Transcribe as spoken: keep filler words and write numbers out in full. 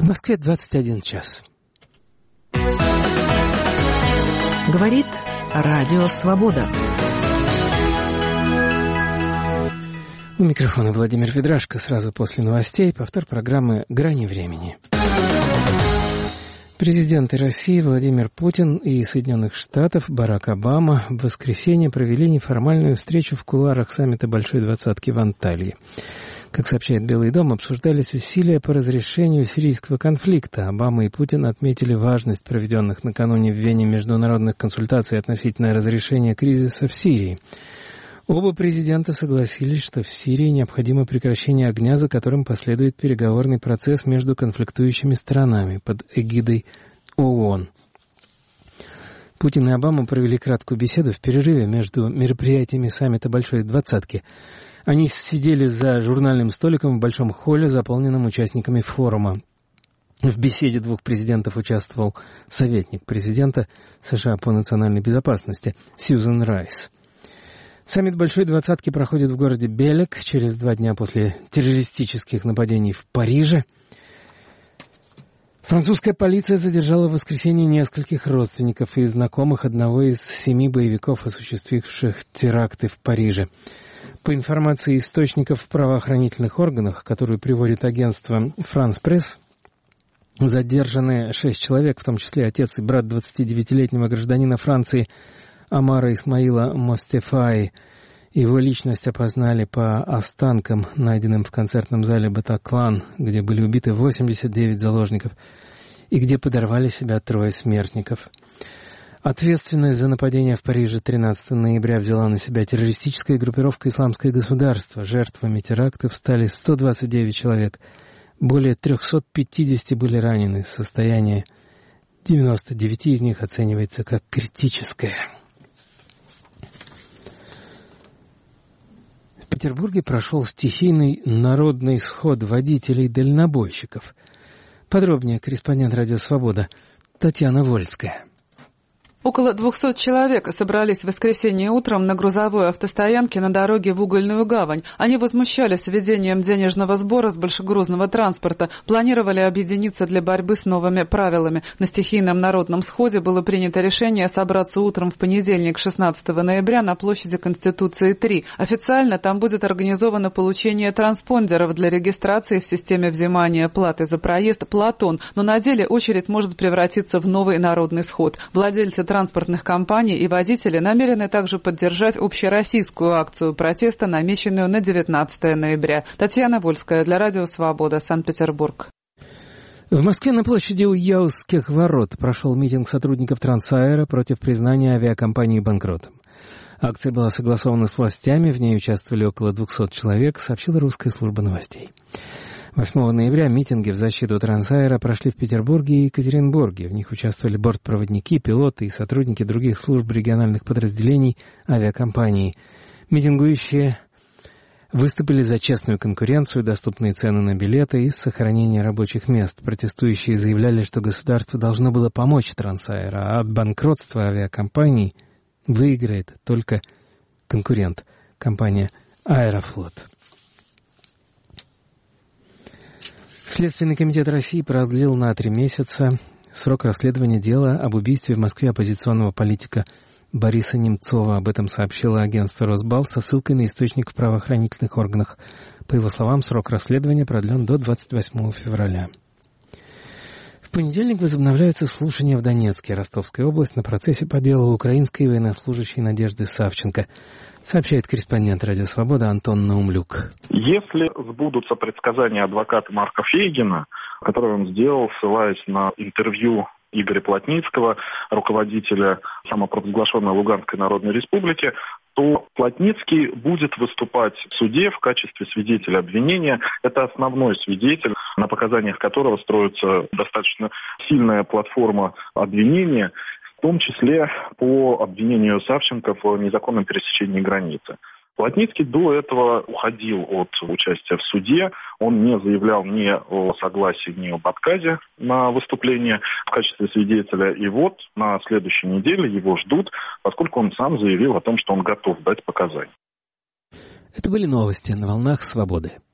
В Москве двадцать один час. Говорит Радио Свобода. У микрофона Владимир Ведрашко. Сразу после новостей повтор программы «Грани времени». Президенты России Владимир Путин и Соединенных Штатов Барак Обама в воскресенье провели неформальную встречу в кулуарах саммита Большой Двадцатки в Анталье. Как сообщает Белый дом, обсуждались усилия по разрешению сирийского конфликта. Обама и Путин отметили важность проведенных накануне в Вене международных консультаций относительно разрешения кризиса в Сирии. Оба президента согласились, что в Сирии необходимо прекращение огня, за которым последует переговорный процесс между конфликтующими сторонами под эгидой ООН. Путин и Обама провели краткую беседу в перерыве между мероприятиями саммита Большой Двадцатки. Они сидели за журнальным столиком в большом холле, заполненном участниками форума. В беседе двух президентов участвовал советник президента США по национальной безопасности Сьюзен Райс. Саммит Большой Двадцатки проходит в городе Белек через два дня после террористических нападений в Париже. Французская полиция задержала в воскресенье нескольких родственников и знакомых одного из семи боевиков, осуществивших теракты в Париже. По информации источников в правоохранительных органах, которую приводит агентство «Франс Пресс», задержаны шесть человек, в том числе отец и брат двадцатидевятилетнего гражданина Франции Амара Исмаила Мостефаи. Его личность опознали по останкам, найденным в концертном зале Батаклан, где были убиты восемьдесят девять заложников и где подорвали себя трое смертников. Ответственность за нападение в Париже тринадцатого ноября взяла на себя террористическая группировка «Исламское государство». Жертвами терактов стали сто двадцать девять человек. Более триста пятьдесят были ранены. Состояние девяноста девяти из них оценивается как критическое. В Петербурге прошел стихийный народный сход водителей-дальнобойщиков. Подробнее корреспондент «Радио Свобода» Татьяна Вольская. Около двухсот человек собрались в воскресенье утром на грузовой автостоянке на дороге в Угольную гавань. Они возмущались введением денежного сбора с большегрузного транспорта, планировали объединиться для борьбы с новыми правилами. На стихийном народном сходе было принято решение собраться утром в понедельник, шестнадцатого ноября, на площади Конституции три. Официально там будет организовано получение транспондеров для регистрации в системе взимания платы за проезд «Платон», но на деле очередь может превратиться в новый народный сход. Владельцы транспортных компаний и водители намерены также поддержать общероссийскую акцию протеста, намеченную на девятнадцатого ноября. Татьяна Вольская для Радио Свобода, Санкт-Петербург. В Москве на площади у Яузских ворот прошел митинг сотрудников Трансаэро против признания авиакомпании банкротом. Акция была согласована с властями, в ней участвовали около двухсот человек, сообщила русская служба новостей. восьмого ноября митинги в защиту Трансаэро прошли в Петербурге и Екатеринбурге. В них участвовали бортпроводники, пилоты и сотрудники других служб региональных подразделений авиакомпании. Митингующие выступили за честную конкуренцию, доступные цены на билеты и сохранение рабочих мест. Протестующие заявляли, что государство должно было помочь Трансаэро, а от банкротства авиакомпаний выиграет только конкурент, компания «Аэрофлот». Следственный комитет России продлил на три месяца срок расследования дела об убийстве в Москве оппозиционного политика Бориса Немцова. Об этом сообщило агентство «Росбалт» со ссылкой на источник в правоохранительных органах. По его словам, срок расследования продлен до двадцать восьмого февраля. В понедельник возобновляются слушания в Донецке. Ростовская область на процессе по делу украинской военнослужащей Надежды Савченко, сообщает корреспондент «Радио Свобода» Антон Наумлюк. Если сбудутся предсказания адвоката Марка Фейгина, которые он сделал, ссылаясь на интервью Игоря Плотницкого, руководителя самопровозглашенной Луганской Народной Республики, то Плотницкий будет выступать в суде в качестве свидетеля обвинения. Это основной свидетель, на показаниях которого строится достаточно сильная платформа обвинения, в том числе по обвинению Савченко в незаконном пересечении границы. Плотницкий до этого уходил от участия в суде, он не заявлял ни о согласии, ни об отказе на выступление в качестве свидетеля. И вот на следующей неделе его ждут, поскольку он сам заявил о том, что он готов дать показания. Это были новости на волнах «Свободы».